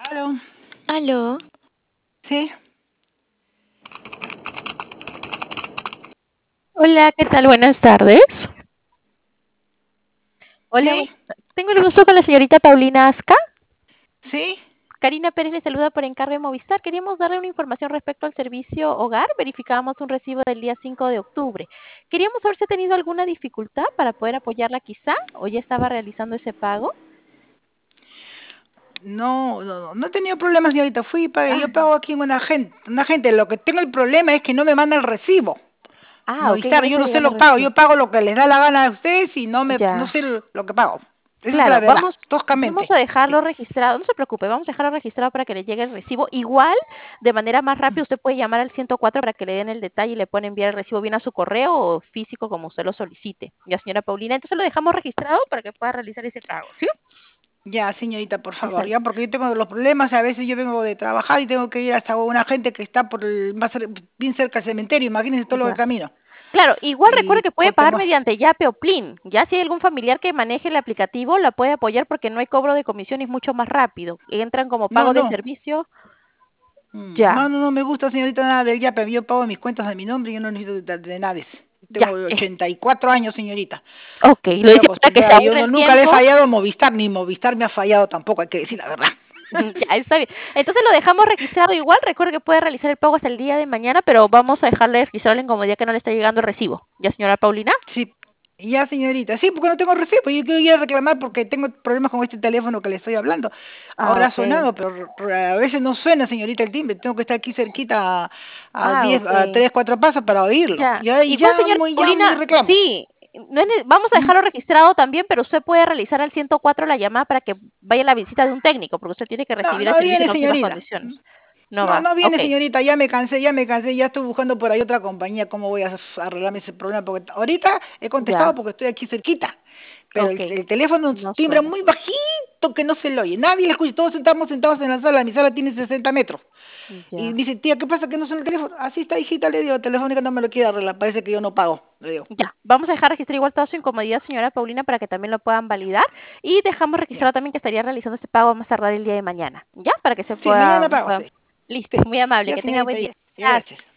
Aló, Aló, sí, hola, ¿qué tal? Buenas tardes. Hola, sí, tengo el gusto con la señorita Paulina Asca. sí. Karina Pérez le saluda por encargo de Movistar. Queríamos darle una información respecto al servicio hogar. Verificábamos un recibo del día 5 de octubre. Queríamos saber si ha tenido alguna dificultad para poder apoyarla quizá o ya estaba realizando ese pago. No he tenido problemas, señorita. Fui y pagué. Yo Ah, pago aquí en una gente. Lo que tengo el problema es que no me manda el recibo. ok, no Movistar, le yo está no sé llegando lo el que pago. recibo. Yo pago lo que les da la gana a ustedes y no Ya. sé lo que pago. Esa es la Claro, verdad, vamos toscamente. a Sí. dejarlo registrado, no se preocupe, vamos a dejarlo registrado para que le llegue el recibo. Igual, de manera más rápida, usted puede llamar al 104 para que le den el detalle y le pueden enviar el recibo bien a su correo o físico como usted lo solicite. Ya, señora Paulina, entonces lo dejamos registrado para que pueda realizar ese pago, ¿sí? Ya, señorita, por Está favor, bien. ya, porque yo tengo los problemas. A veces yo vengo de trabajar y tengo que ir hasta una gente que está bien cerca del cementerio. Imagínense todo lo que Ya. camino. Claro, igual recuerde Y que puede por pagar temor. mediante Yape o Plin. Ya si hay algún familiar que maneje el aplicativo, la puede apoyar porque no hay cobro de comisión y es mucho más rápido. Entran como No, pago de no. servicio. Ya, No me gusta, señorita, nada del YAPE. Yo pago mis cuentas a mi nombre y yo no necesito de nadie. ya. Tengo 84 años, señorita. Ok, lo Estoy dice para que se acostumbrada. Yo ahorre el nunca le he tiempo. fallado a Movistar, ni Movistar me ha fallado tampoco, hay que decir la verdad. Ya, está bien. Entonces lo dejamos registrado igual. Recuerde que puede realizar el pago hasta el día de mañana, pero vamos a dejarle registrarlo en comodidad que no le está llegando el recibo. ¿Ya, señora Paulina? Sí, ya, señorita. Sí, porque no tengo recibo. Yo quiero ir a reclamar porque tengo problemas con este teléfono que le estoy hablando. Ah, Ahora ha ok. sonado, pero a veces no suena, señorita, el timbre. Tengo que estar aquí cerquita a Ah, 10, ok. a 3, 4 pasos para oírlo. Ya. Ya, Igual, ya, señora ya mi Paulina, reclamo. sí. No es vamos a ¿Mm? dejarlo registrado también, pero usted puede realizar al 104 la llamada para que vaya a la visita de un técnico, porque usted tiene que No, recibir el no servicio en viene, óptimas señorita. condiciones. No No, va. no viene, Ok. señorita, ya estoy buscando por ahí otra compañía, cómo voy a arreglarme ese problema, porque ahorita he Ya. contestado porque estoy aquí cerquita, pero Ok. el teléfono No timbra suena. muy bajito que no se lo oye, nadie le escucha, todos estamos sentados en la sala, mi sala tiene 60 metros, y Ya. dice, tía, ¿qué pasa que no suena el teléfono? Así está, hijita, le digo, Telefónica no me lo quiere arreglar, parece que yo no pago, le digo. Ya, vamos a dejar registrado igual toda su incomodidad, señora Paulina, para que también lo puedan validar. Y dejamos Ya. registrado también que estaría realizando este pago más tardar el día de mañana. ¿Ya? Para que se Sí, mañana pueda, pago, sí, Listo, sí, muy amable, ya, que tenga buen señorita, día. ya, Gracias. gracias.